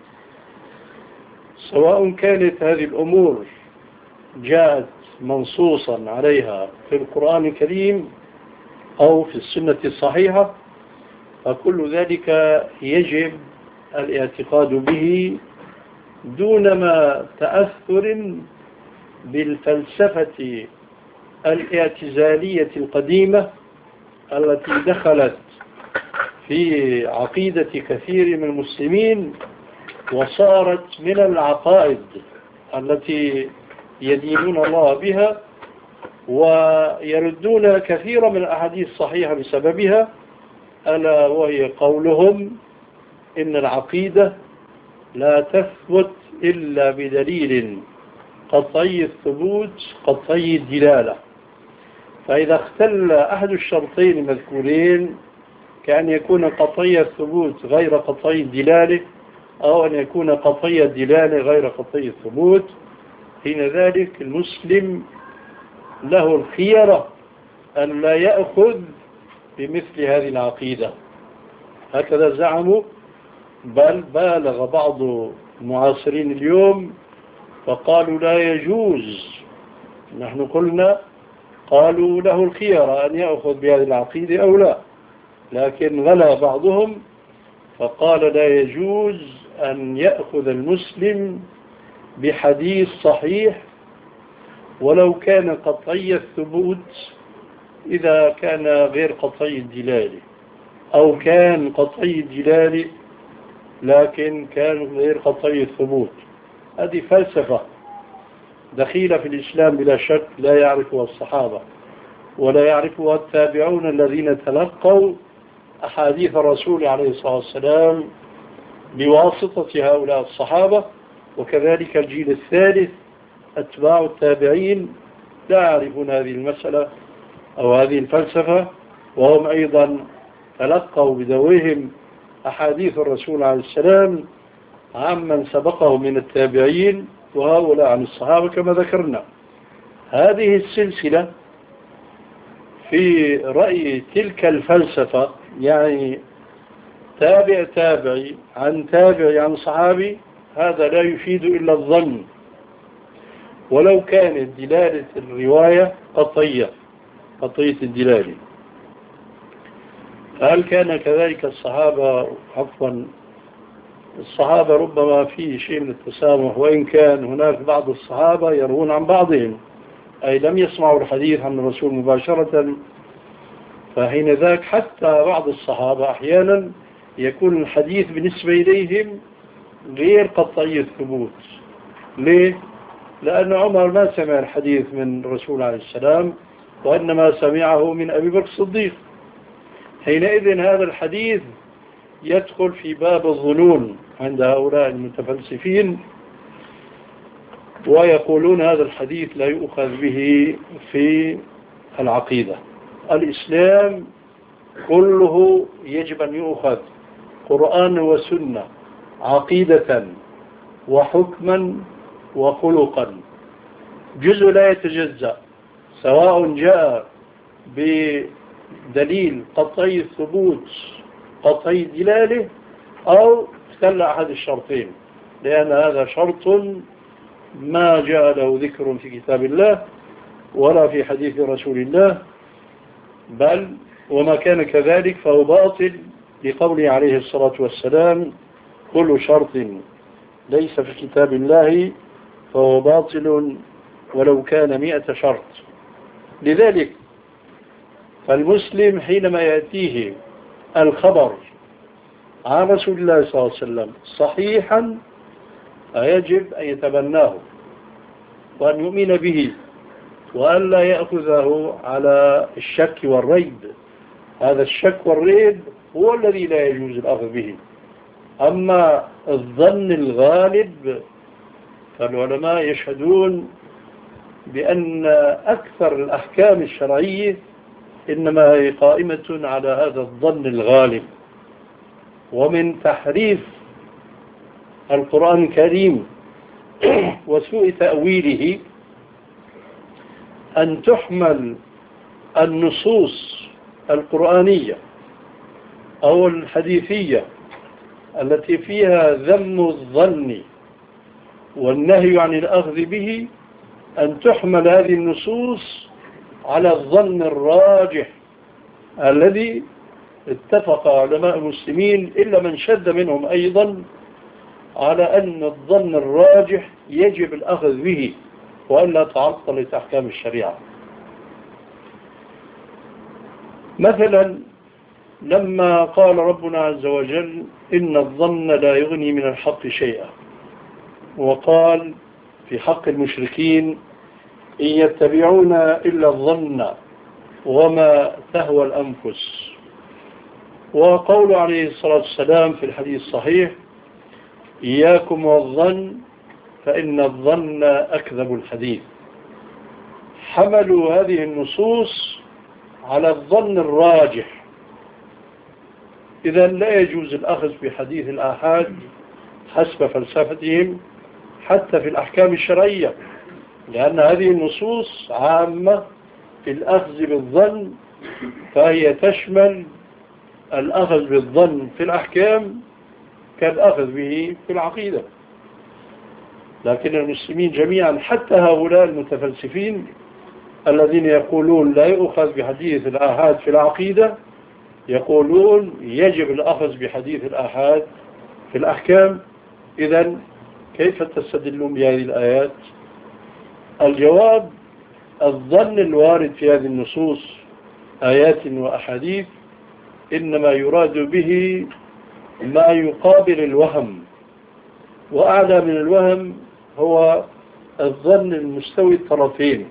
سواء كانت هذه الأمور جاءت منصوصا عليها في القرآن الكريم أو في السنة الصحيحة، فكل ذلك يجب الاعتقاد به دون ما تأثر بالفلسفة الاعتزالية القديمة التي دخلت في عقيدة كثير من المسلمين وصارت من العقائد التي يدينون الله بها، ويردون كثيرا من الأحاديث الصحيحة بسببها، ألا وهي قولهم إن العقيدة لا تثبت إلا بدليل قطعي الثبوت قطعي الدلالة. فإذا اختل أحد الشرطين المذكورين، كأن يكون قطعي الثبوت غير قطعي الدلالة، أو أن يكون قطعي الدلالة غير قطعي الثبوت، حين ذلك المسلم له الخيرة أن لا يأخذ بمثل هذه العقيدة. هكذا زعموا، بل بالغ بعض المعاصرين اليوم فقالوا لا يجوز. نحن قلنا قالوا له الخيرة أن يأخذ بهذه العقيدة أو لا، لكن غلا بعضهم فقال لا يجوز أن يأخذ المسلم بحديث صحيح ولو كان قطعي الثبوت إذا كان غير قطعي الدلالة، أو كان قطعي الدلالة لكن كانوا غير قطعي الثبوت. هذه فلسفة دخيلة في الإسلام بلا شك، لا يعرفها الصحابة ولا يعرفها التابعون الذين تلقوا أحاديث الرسول عليه الصلاة والسلام بواسطة هؤلاء الصحابة، وكذلك الجيل الثالث أتباع التابعين لا يعرفون هذه المسألة أو هذه الفلسفة، وهم أيضا تلقوا بدويهم أحاديث الرسول عليه السلام عمن سبقه من التابعين وهؤلاء عن الصحابة كما ذكرنا. هذه السلسلة في رأي تلك الفلسفة، يعني تابع تابعي عن تابعي عن صحابي، هذا لا يفيد إلا الظن، ولو كانت دلالة الرواية قطعية الدلالة. هل كان كذلك الصحابة؟ الصحابة ربما فيه شيء من التسامح، وإن كان هناك بعض الصحابة يروون عن بعضهم، أي لم يسمعوا الحديث عن الرسول مباشرة، فحين ذاك حتى بعض الصحابة أحيانا يكون الحديث بالنسبة إليهم غير قطعي الثبوت. ليه؟ لأن عمر ما سمع الحديث من الرسول عليه السلام، وإنما سمعه من أبي بكر الصديق. حينئذ هذا الحديث يدخل في باب الظنون عند هؤلاء المتفلسفين، ويقولون هذا الحديث لا يؤخذ به في العقيدة. الإسلام كله يجب أن يؤخذ قرآن وسنة، عقيدة وحكما وخلقا، جزء لا يتجزأ، سواء جاء بدليل قطعي الثبوت قطعي الدلالة أو اختل أحد الشرطين، لأن هذا شرط ما جاء له ذكر في كتاب الله ولا في حديث رسول الله، بل وما كان كذلك فهو باطل، لقوله عليه الصلاة والسلام: كل شرط ليس في كتاب الله فهو باطل ولو كان 100 شرط. لذلك فالمسلم حينما يأتيه الخبر عن رسول الله صلى الله عليه وسلم صحيحا يجب أن يتبناه وأن يؤمن به، وأن لا يأخذه على الشك والريب. هذا الشك والريب هو الذي لا يجوز الأخذ به. أما الظن الغالب فالعلماء يشهدون بأن أكثر الأحكام الشرعية إنما هي قائمة على هذا الظن الغالب. ومن تحريف القرآن الكريم وسوء تأويله أن تحمل النصوص القرآنية أو الحديثية التي فيها ذم الظن والنهي عن الأخذ به، أن تحمل هذه النصوص على الظن الراجح الذي اتفق علماء المسلمين إلا من شد منهم أيضا على أن الظن الراجح يجب الأخذ به وألا تعطلت أحكام الشريعة. مثلا لما قال ربنا عز وجل: إن الظن لا يغني من الحق شيئا، وقال في حق المشركين: إن يتبعون إلا الظن وما تهوى الأنفس. وقول عليه الصلاة والسلام في الحديث الصحيح: إياكم والظن فإن الظن أكذب الحديث. حملوا هذه النصوص على الظن الراجح. إذن لا يجوز الأخذ بحديث الآحاد حسب فلسفتهم حتى في الأحكام الشرعية، لأن هذه النصوص عامة في الأخذ بالظن، فهي تشمل الأخذ بالظن في الأحكام كالأخذ به في العقيدة. لكن المسلمين جميعا حتى هؤلاء المتفلسفين الذين يقولون لا يؤخذ بحديث الآحاد في العقيدة يقولون يجب الأخذ بحديث الآحاد في الأحكام. إذن كيف تستدلون بهذه الآيات؟ الجواب: الظن الوارد في هذه النصوص آيات وأحاديث إنما يراد به ما يقابل الوهم، وأعلى من الوهم هو الظن المستوي الطرفين،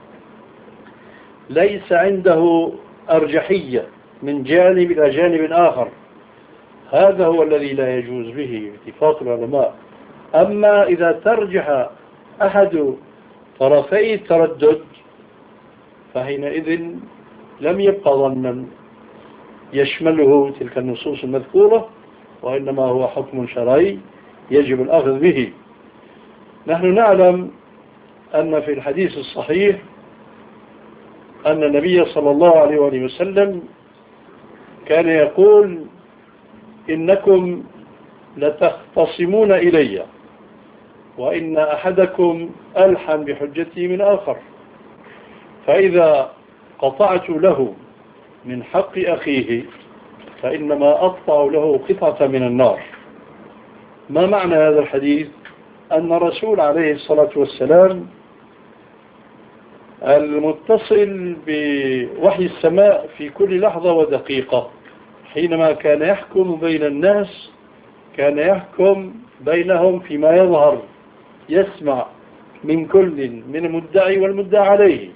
ليس عنده أرجحية من جانب إلى جانب آخر. هذا هو الذي لا يجوز به اتفاق العلماء. أما إذا ترجح أحد طرفي التردد فحينئذ لم يبقى ظنا يشمله تلك النصوص المذكورة، وإنما هو حكم شرعي يجب الأخذ به. نحن نعلم أن في الحديث الصحيح أن النبي صلى الله عليه وآله وسلم كان يقول: إنكم لتختصمون إلي، وإن أحدكم ألحن بحجتي من آخر، فإذا قطعت له من حق أخيه فإنما أقطع له قطعة من النار. ما معنى هذا الحديث؟ أن الرسول عليه الصلاة والسلام المتصل بوحي السماء في كل لحظة ودقيقة، حينما كان يحكم بين الناس كان يحكم بينهم فيما يظهر، يسمع من كل من المدعي والمدعى عليه،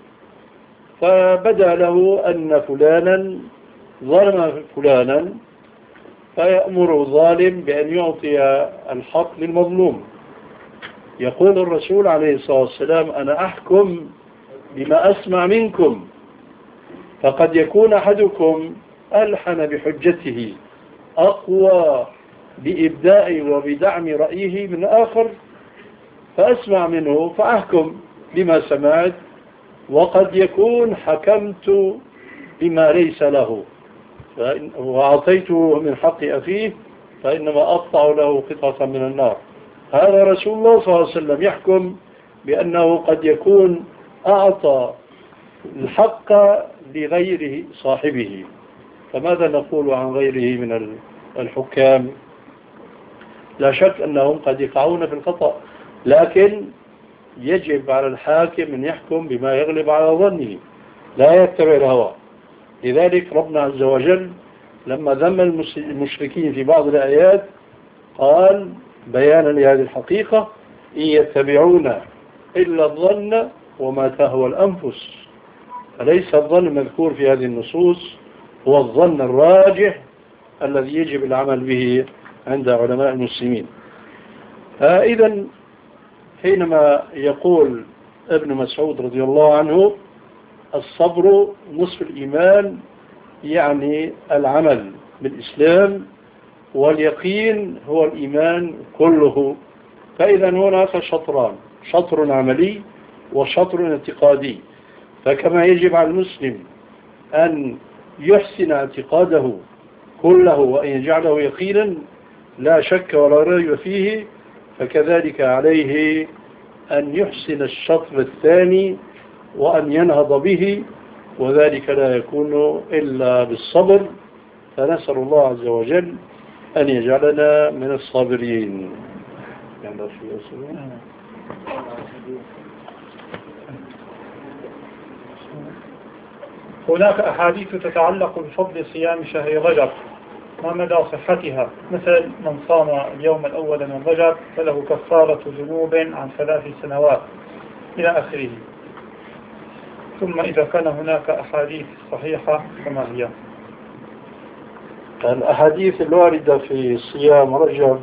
فبدأ له أن فلانا ظلم فلانا فيأمر الظالم بأن يعطي الحق للمظلوم. يقول الرسول عليه الصلاة والسلام: أنا أحكم بما أسمع منكم، فقد يكون أحدكم ألحن بحجته أقوى بإبداء وبدعم رأيه من آخر، فأسمع منه فأحكم بما سمعت، وقد يكون حكمت بما ليس له وأعطيته من حق أخيه فإنما أقطع له قطعة من النار. هذا رسول الله صلى الله عليه وسلم يحكم بأنه قد يكون أعطى الحق لغيره صاحبه. فماذا نقول عن غيره من الحكام؟ لا شك أنهم قد يقعون في الخطأ، لكن يجب على الحاكم أن يحكم بما يغلب على ظنه، لا يتبع الهوى. لذلك ربنا عز وجل لما ذم المشركين في بعض الآيات قال بيانا لهذه الحقيقة: إن يتبعون إلا الظن وما تهوى الأنفس. فليس الظن المذكور في هذه النصوص هو الظن الراجح الذي يجب العمل به عند علماء المسلمين. إذن حينما يقول ابن مسعود رضي الله عنه: الصبر نصف الإيمان، يعني العمل بالإسلام، واليقين هو الإيمان كله. فإذا هناك شطران: شطر عملي وشطر اعتقادي. فكما يجب على المسلم أن يحسن اعتقاده كله وأن يجعله يقينا لا شك ولا ريب فيه، فكذلك عليه أن يحسن الشطر الثاني وأن ينهض به، وذلك لا يكون إلا بالصبر. فنسأل الله عز وجل أن يجعلنا من الصابرين. هناك أحاديث تتعلق بفضل صيام شهر رجب، ما مدى صحتها؟ مثل من صام اليوم الأول من رجب فله كفارة ذنوب عن 3 سنوات إلى آخره. ثم إذا كان هناك أحاديث صحيحة فما هي؟ الأحاديث الواردة في صيام رجب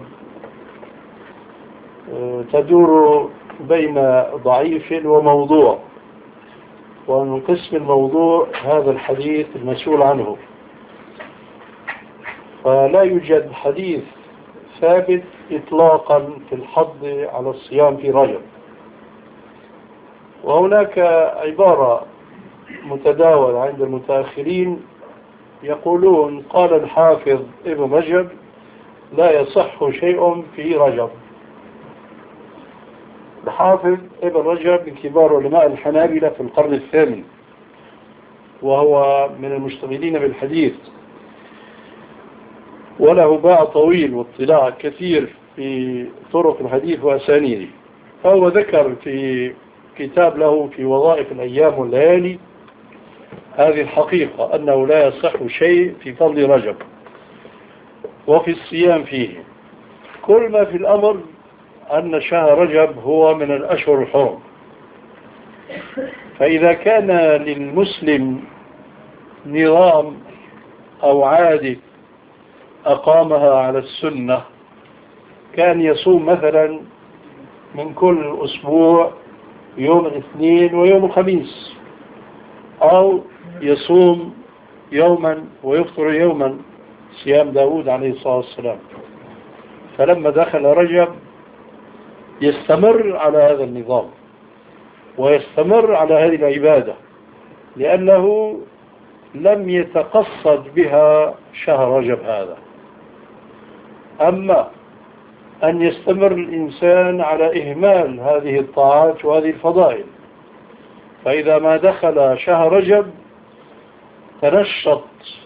تدور بين ضعيف وموضوع، ومن قسم الموضوع هذا الحديث المسؤول عنه، فلا يوجد حديث ثابت إطلاقا في الحض على الصيام في رجب. وهناك عبارة متداولة عند المتأخرين يقولون: قال الحافظ ابن رجب لا يصح شيء في رجب. الحافظ ابن رجب من كبار علماء الحنابلة في القرن الثامن، وهو من المشتغلين بالحديث، وله باع طويل واطلاع كثير في طرق الحديث وأسانيده. فهو ذكر في كتاب له في وظائف الأيام والليالي هذه الحقيقة، أنه لا يصح شيء في فضل رجب. وفي الصيام فيه. كل ما في الأمر أن شهر رجب هو من الأشهر الحرم، فإذا كان للمسلم نظام أو عادة أقامها على السنة، كان يصوم مثلا من كل أسبوع يوم الاثنين ويوم الخميس، أو يصوم يوما ويفطر يوما، صيام داود عليه الصلاة والسلام. فلما دخل رجب يستمر على هذا النظام ويستمر على هذه العبادة، لأنه لم يتقصد بها شهر رجب هذا. أما أن يستمر الإنسان على إهمال هذه الطاعات وهذه الفضائل، فإذا ما دخل شهر رجب تنشط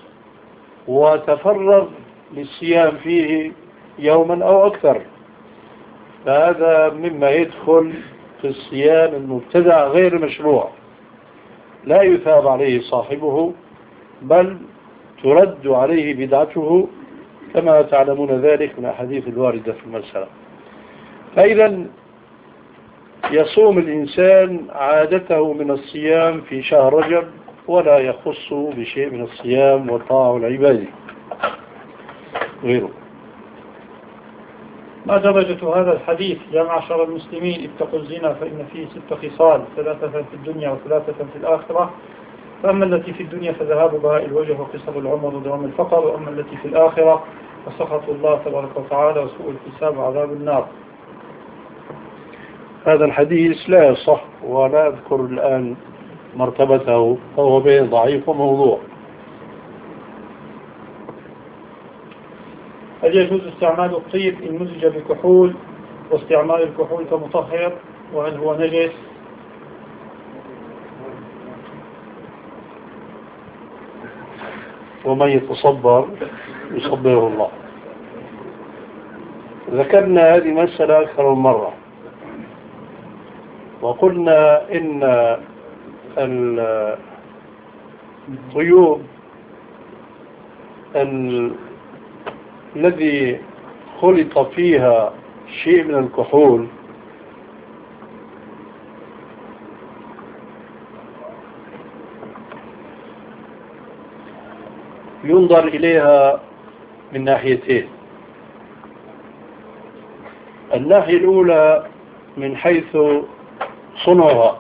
وتفرغ للصيام فيه يوما أو أكثر، فهذا مما يدخل في الصيام المبتدع غير مشروع، لا يثاب عليه صاحبه بل ترد عليه بدعته، كما تعلمون ذلك من أحاديث الواردة في المسألة. فإذا يصوم الإنسان عادته من الصيام في شهر رجب ولا يخص بشيء من الصيام والطاعة والعبادة غيره. ما درجة هذا الحديث: يا معشر المسلمين اتقوا الزنا فإن فيه 6 خصال، 3 في الدنيا و3 في الآخرة، فأما التي في الدنيا فذهاب بهاء الوجه وقصر العمر ودوام الفقر، وأما التي في الآخرة فسخط الله تبارك وتعالى وسوء الحساب وعذاب النار. هذا الحديث لا يصح ولا أذكر الآن مرتبته، فهو بين ضعيف وموضوع. هل يجوز استعمال الطيب إن مزج بكحول، واستعمال الكحول كمطهر، وهل هو نجس؟ ومن يتصبر يصبره الله. ذكرنا هذه مسألة أكثر من مرة، وقلنا إن الطيوب الذي خلط فيها شيء من الكحول ينظر إليها من ناحيتين. الناحية الأولى من حيث صنعها،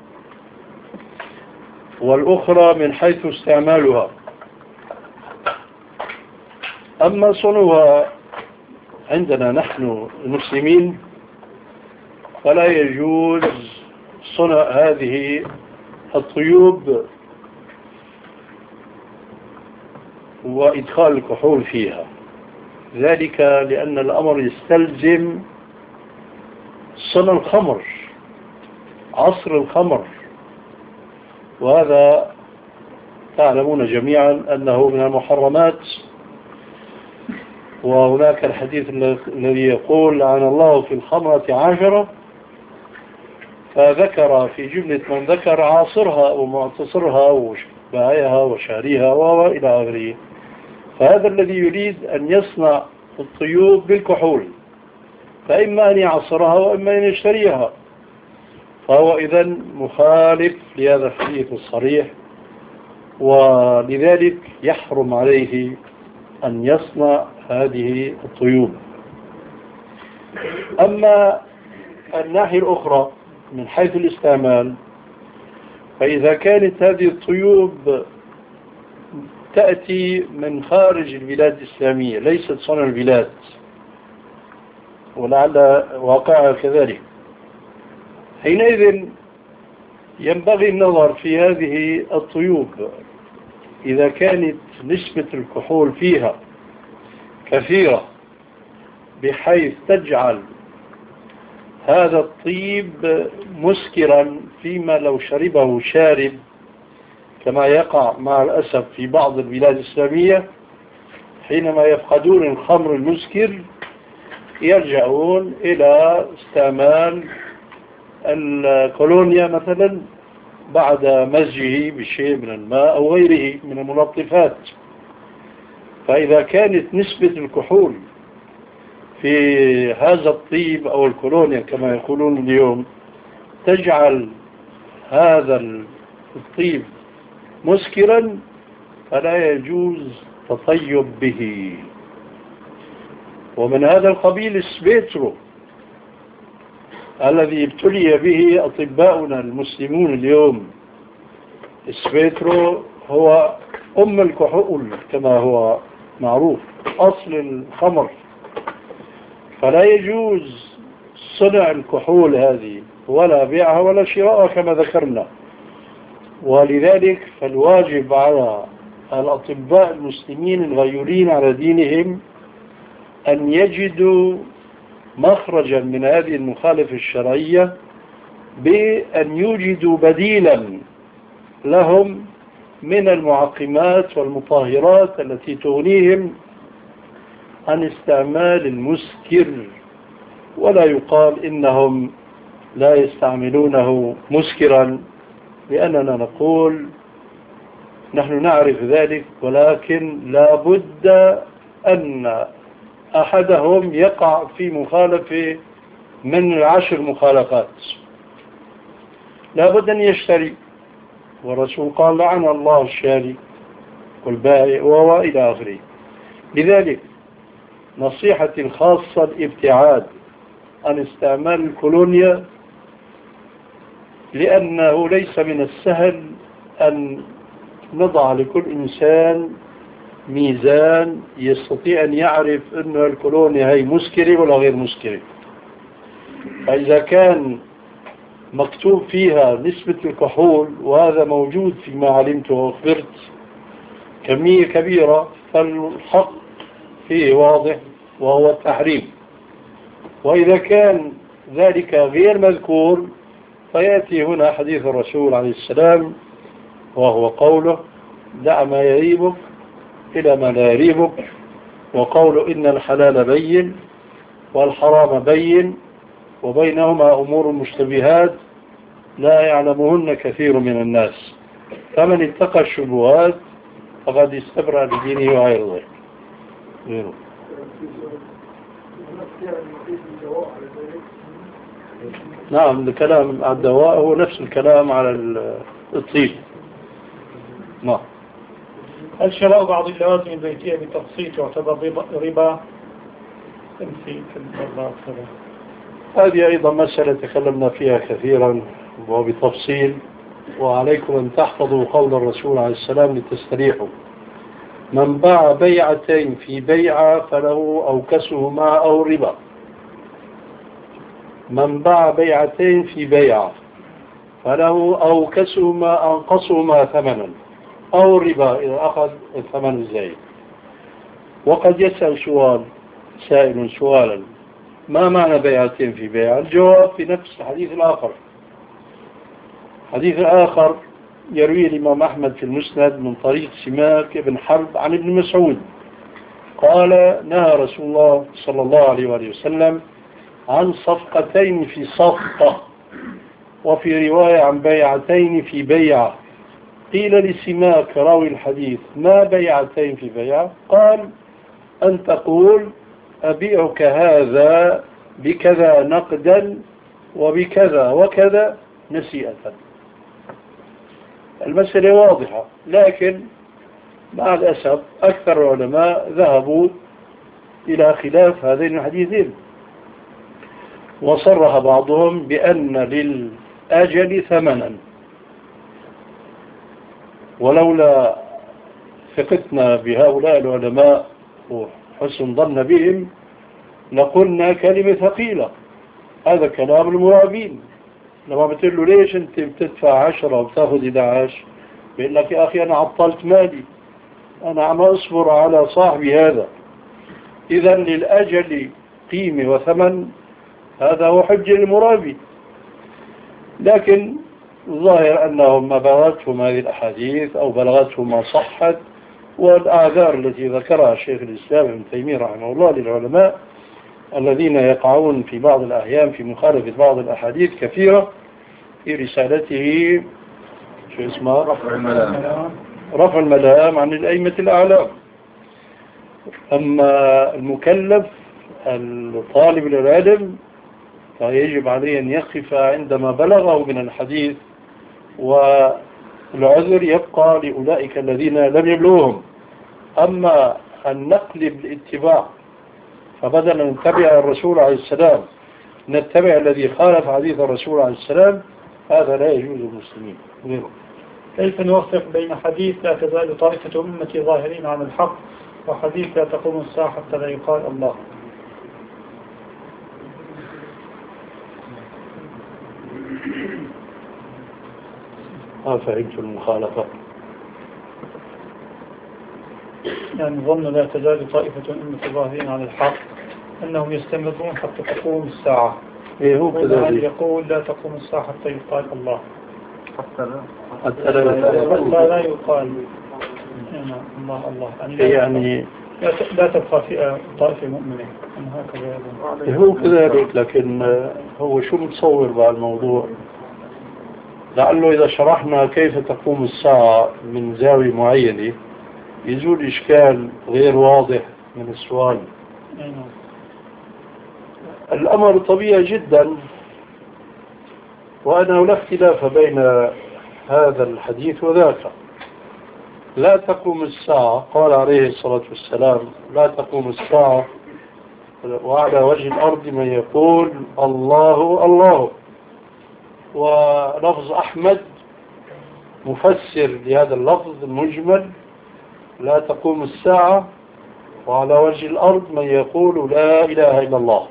والأخرى من حيث استعمالها. أما صنعها عندنا نحن المسلمين فلا يجوز صنع هذه الطيوب وإدخال الكحول فيها، ذلك لأن الأمر يستلزم صنع الخمر، عصر الخمر، وهذا تعلمون جميعا أنه من المحرمات. وهناك الحديث الذي يقول لعن الله في الخمرة 10، فذكر في جملة من ذكر عاصرها ومعتصرها وبائعها وشاريها وإلى آخره. فهذا الذي يريد أن يصنع الطيوب بالكحول، فإما أن يعصرها وإما أن يشتريها، فهو إذن مخالف لهذا الحديث الصريح، ولذلك يحرم عليه أن يصنع هذه الطيوب. أما الناحية الأخرى من حيث الاستعمال، فإذا كانت هذه الطيوب تأتي من خارج البلاد الإسلامية ليست صنع البلاد، ولعل واقعها كذلك، حينئذ ينبغي النظر في هذه الطيوب إذا كانت نسبة الكحول فيها كثيرة بحيث تجعل هذا الطيب مسكرا فيما لو شربه شارب، كما يقع مع الأسف في بعض البلاد الإسلامية، حينما يفقدون الخمر المسكر يرجعون إلى استعمال الكولونيا مثلا بعد مزجه بشيء من الماء أو غيره من الملطفات. فإذا كانت نسبة الكحول في هذا الطيب أو الكولونيا كما يقولون اليوم تجعل هذا الطيب مسكرا فلا يجوز تطيب به. ومن هذا القبيل السبيترو الذي ابتلي به أطباؤنا المسلمون اليوم. السبيترو هو أم الكحول كما هو معروف، أصل الخمر، فلا يجوز صنع الكحول هذه ولا بيعها ولا شراءها كما ذكرنا. ولذلك فالواجب على الأطباء المسلمين الغيورين على دينهم أن يجدوا مخرجا من هذه المخالفة الشرعية بأن يوجدوا بديلا لهم من المعقمات والمطهرات التي تغنيهم عن استعمال المسكر، ولا يقال إنهم لا يستعملونه مسكرا، لأننا نقول نحن نعرف ذلك، ولكن لا بد أن أحدهم يقع في مخالفة من 10 مخالفات، لا بد أن يشتري، والرسول قال لعن الله الشاري والبائع وإلى آخره. لذلك نصيحتي الخاصة الابتعاد عن استعمال الكولونيا، لأنه ليس من السهل أن نضع لكل إنسان ميزان يستطيع أن يعرف أن الكولونيا هي مسكرة ولا غير مسكرة. فإذا كان مكتوب فيها نسبة الكحول وهذا موجود فيما علمت وأخبرت كمية كبيرة، فالحق فيه واضح وهو التحريم. وإذا كان ذلك غير مذكور فيأتي هنا حديث الرسول عليه السلام وهو قوله دع ما يريبك إلى ما لا يريبك، وقوله إن الحلال بين والحرام بين وبينهما أمور مشتبهات لا يعلمهن كثير من الناس، فمن اتقى الشبهات فقد استبرأ لدينه وعرضه. نعم، الكلام على الدواء هو نفس الكلام على الطيب. نعم. هل شراء بعض اللوازم البيتية بالتقسيط يعتبر ربا؟ هذه أيضا مسألة تكلمنا فيها كثيرا وبتفصيل، وعليكم أن تحفظوا قول الرسول عليه السلام لتستريحوا: من باع بيعتين في بيعة فله أوكسهما أو ربا. من باع بيعتين في بيعة فله أوكسهما أنقصهما ثمنا أو ربا إذا أخذ الثمن الزايد. وقد يسأل سائل سؤالا: ما معنى بيعتين في بيعة؟ الجواب في نفس الحديث الآخر. حديث آخر يرويه الإمام أحمد في المسند من طريق سماك بن حرب عن ابن مسعود قال: نهى رسول الله صلى الله عليه وآله وسلم عن صفقتين في صفقة، وفي رواية عن بيعتين في بيعة. قيل لسماك راوي الحديث: ما بيعتين في بيعة؟ قال: أن تقول أبيعك هذا بكذا نقدا وبكذا وكذا نسيئة. المسألة واضحة، لكن مع الأسف أكثر العلماء ذهبوا إلى خلاف هذين الحديثين، وصرح بعضهم بأن للأجل ثمنا. ولولا ثقتنا بهؤلاء العلماء وحسن ظن بهم لقلنا كلمة ثقيلة. هذا كلام المرابين. لما بتقول له ليش انت بتدفع 10 وبتاخذ 11، بيقول لك يا أخي أنا عطلت مالي، أنا عم أصبر على صاحبي هذا. إذا للأجل قيمة وثمن، هذا هو حجة المرابي. لكن الظاهر أنهم ما بلغتهم هذه الأحاديث أو بلغتهم ما صحت، والأعذار التي ذكرها شيخ الإسلام ابن تيمية رحمه الله للعلماء الذين يقعون في بعض الأحيان في مخالفة بعض الأحاديث كثيرة في رسالته شو اسمها؟ رفع الملام عن الأئمة الأعلام. أما المكلف الطالب للعلم فيجب عليه أن يقف عندما بلغه من الحديث، والعذر يبقى لأولئك الذين لم يبلغهم. أما النقل بالاتباع، فبدل أن نتبع الرسول عليه السلام نتبع الذي خالف حديث الرسول عليه السلام، هذا لا يجوز للمسلمين. كيف نوفق بين حديث لا تزال طائفة أمتي ظاهرين عن الحق وحديث لا تقوم الساعة حتى لا يقال الله؟ ما فهمت المخالفة. يعني ظن لا تزال طائفة أمتي ظاهرين عن الحق أنهم يستمرون حتى تقوم الساعة. إيه هو كذا يقول لا تقوم الساعة حتى يقال الله. حتى لا يقال الله يعني لا تبقى فئة طائفة مؤمنة. هكذا هو كذلك. لكن هو شو متصور بالموضوع؟ لعله إذا شرحنا كيف تقوم الساعة من زاوية معينة يزول إشكال غير واضح من السؤال. الأمر طبيعي جدا، وأنا لا اختلاف بين هذا الحديث وذاك. لا تقوم الساعة، قال عليه الصلاة والسلام لا تقوم الساعة وعلى وجه الأرض من يقول الله الله. ولفظ أحمد مفسر لهذا اللفظ المجمل لا تقوم الساعة وعلى وجه الأرض من يقول لا إله إلا الله.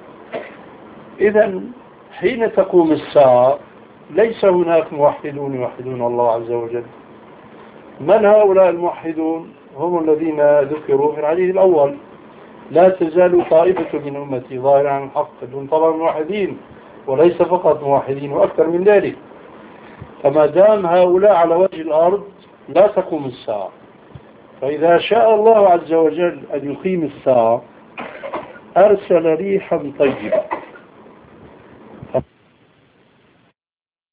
إذن حين تقوم الساعة ليس هناك موحدون يوحدون الله عز وجل. من هؤلاء الموحدون؟ هم الذين ذكروا في الحديث الأول لا تزال طائفة من أمتي ظاهرة عن الحق. دون طبعا موحدين، وليس فقط موحدين وأكثر من ذلك. فما دام هؤلاء على وجه الأرض لا تقوم الساعة. فإذا شاء الله عز وجل أن يقيم الساعة أرسل ريحا طيبة